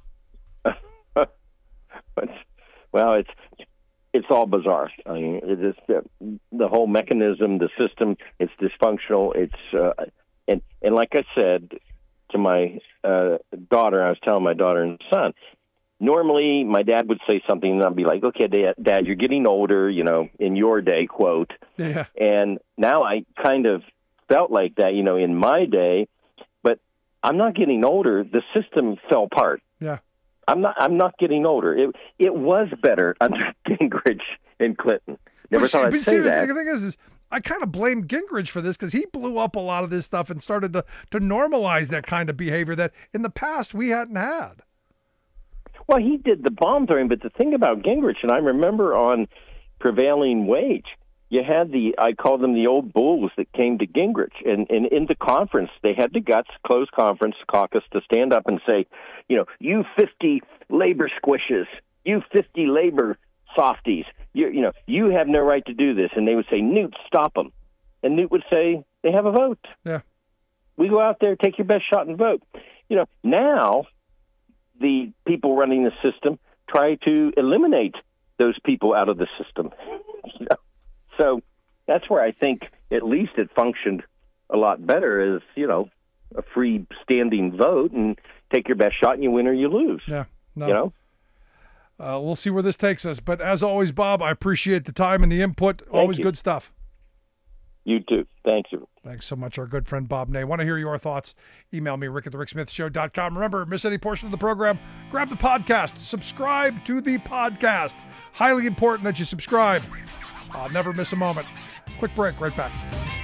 Well, it's it's all bizarre. I mean, it is the, the whole mechanism, the system. It's dysfunctional. It's uh, and and like I said to my uh, daughter, I was telling my daughter and son. Normally, my dad would say something, and I'd be like, "Okay, Dad, Dad, you're getting older. You know, in your day, quote." Yeah. And now I kind of felt like that, you know, in my day, but I'm not getting older. The system fell apart. Yeah. I'm not. I'm not getting older. It it was better under Gingrich and Clinton. Never but thought see, I'd but say see, that. The thing is, is I kind of blame Gingrich for this because he blew up a lot of this stuff and started to to normalize that kind of behavior that in the past we hadn't had. Well, he did the bomb throwing, but the thing about Gingrich, and I remember on Prevailing Wage, you had the, I call them the old bulls that came to Gingrich. And, and in the conference, they had the guts, closed conference, caucus, to stand up and say, you know, you fifty labor squishes, you fifty labor softies. You, you know, you have no right to do this. And they would say, Newt, stop them. And Newt would say, they have a vote. Yeah. We go out there, take your best shot and vote. You know, now the people running the system try to eliminate those people out of the system. You know? So that's where I think at least it functioned a lot better as, you know, a free standing vote and take your best shot and you win or you lose. Yeah. No. You know? Uh, we'll see where this takes us. But as always, Bob, I appreciate the time and the input. Thank always you. Good stuff. You too. Thank you. Thanks so much, our good friend Bob Ney. Want to hear your thoughts? Email me, rick at the rick smith show dot com. Remember, miss any portion of the program, grab the podcast. Subscribe to the podcast. Highly important that you subscribe. Uh, never miss a moment. Quick break, right back.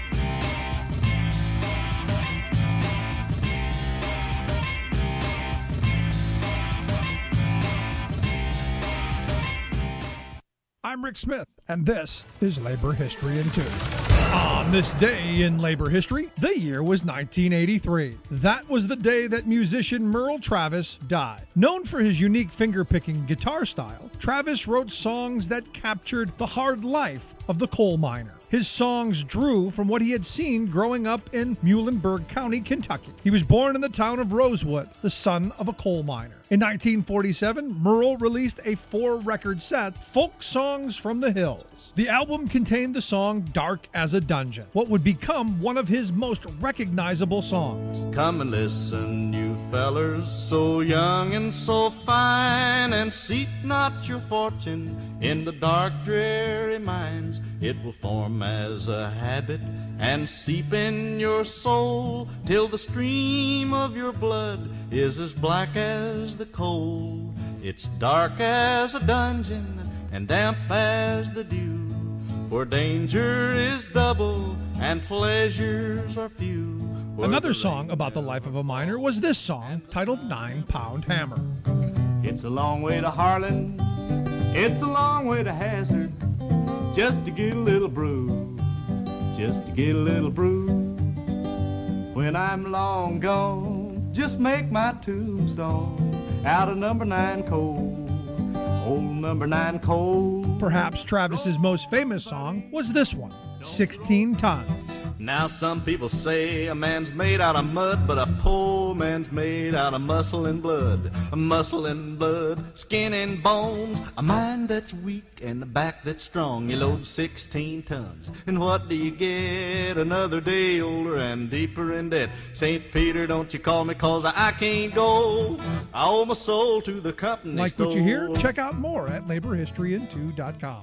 I'm Rick Smith, and this is Labor History in Two. On this day in labor history, the year was nineteen eighty-three. That was the day that musician Merle Travis died. Known for his unique finger-picking guitar style, Travis wrote songs that captured the hard life of the coal miner. His songs drew from what he had seen growing up in Muhlenberg County, Kentucky. He was born in the town of Rosewood, the son of a coal miner. In nineteen forty-seven, Merle released a four-record set, Folk Songs from the Hills. The album contained the song Dark as a Dungeon, what would become one of his most recognizable songs. Come and listen, you fellers, so young and so fine, and seek not your fortune in the dark, dreary mines. It will form as a habit and seep in your soul till the stream of your blood is as black as the coal. It's dark as a dungeon and damp as the dew, where danger is double and pleasures are few. Another song about the life of a miner was this song, titled Nine Pound Hammer. It's a long way to Harlan, it's a long way to Hazard, just to get a little brew, just to get a little brew. When I'm long gone, just make my tombstone out of number nine coal, old number nine coal. Perhaps Travis's most famous song was this one, sixteen tons. Now some people say a man's made out of mud, but a poor man's made out of muscle and blood. A muscle and blood, skin and bones, a mind that's weak and a back that's strong. You load sixteen tons, and what do you get? Another day older and deeper in debt. Saint Peter, don't you call me, cause I can't go. I owe my soul to the company Like store. what you hear? Check out more at labor history in two dot com.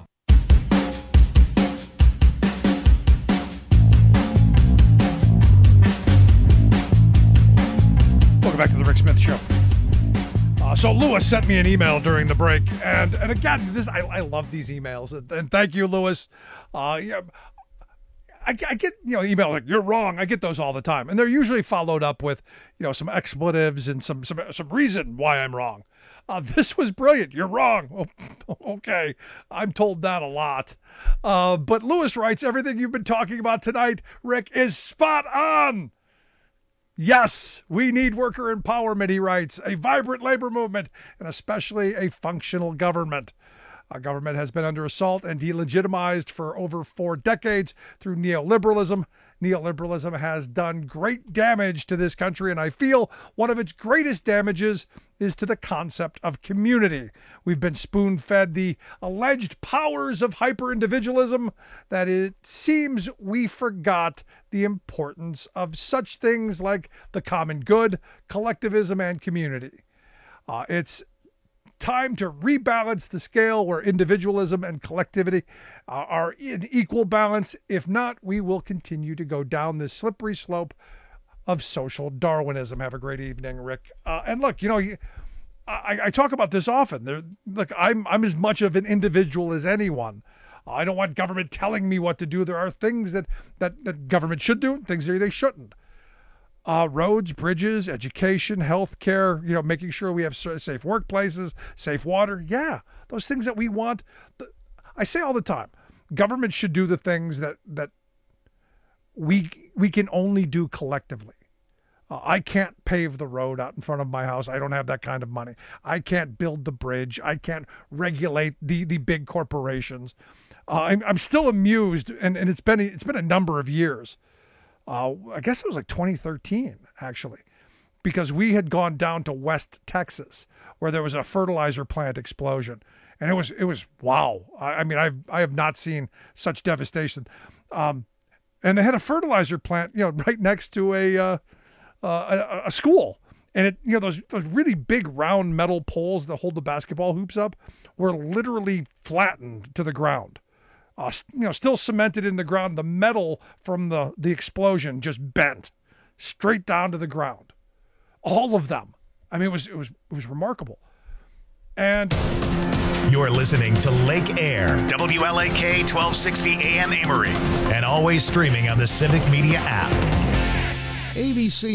Welcome back to the Rick Smith Show. Uh, so Lewis sent me an email during the break, and and again, this I, I love these emails, and, and thank you, Lewis. Uh, yeah, I, I get you know emails like you're wrong. I get those all the time, and they're usually followed up with you know some expletives and some some some reason why I'm wrong. Uh, this was brilliant. You're wrong. Oh, okay, I'm told that a lot. Uh, but Lewis writes, everything you've been talking about tonight, Rick, is spot on. Yes, we need worker empowerment, he writes, a vibrant labor movement, and especially a functional government. Our government has been under assault and delegitimized for over four decades through neoliberalism. Neoliberalism has done great damage to this country, and I feel one of its greatest damages is to the concept of community. We've been spoon-fed the alleged powers of hyper-individualism that it seems we forgot the importance of such things like the common good, collectivism, and community. Uh, it's time to rebalance the scale where individualism and collectivity uh, are in equal balance. If not, we will continue to go down this slippery slope of social Darwinism. Have a great evening, Rick. Uh, and look, you know, I, I talk about this often. There, look, I'm I'm as much of an individual as anyone. I don't want government telling me what to do. There are things that that, that government should do, and things that they shouldn't. Uh, roads, bridges, education, healthcare, you know, making sure we have safe workplaces, safe water. Yeah, those things that we want. I say all the time, government should do the things that that we we can only do collectively. Uh, I can't pave the road out in front of my house. I don't have that kind of money. I can't build the bridge. I can't regulate the the big corporations. Uh, I'm I'm still amused, and, and it's been it's been a number of years. Uh, I guess it was like twenty thirteen actually, because we had gone down to West Texas where there was a fertilizer plant explosion, and it was it was wow. I, I mean I I have not seen such devastation. Um, and they had a fertilizer plant, you know, right next to a uh, uh, a, a school, and it you know those those really big round metal poles that hold the basketball hoops up were literally flattened to the ground. Uh, you know, still cemented in the ground. The metal from the, the explosion just bent straight down to the ground. All of them. I mean, it was it was it was remarkable. And you're listening to Lake Air, W L A K twelve sixty A M Amory, and always streaming on the Civic Media app. A B C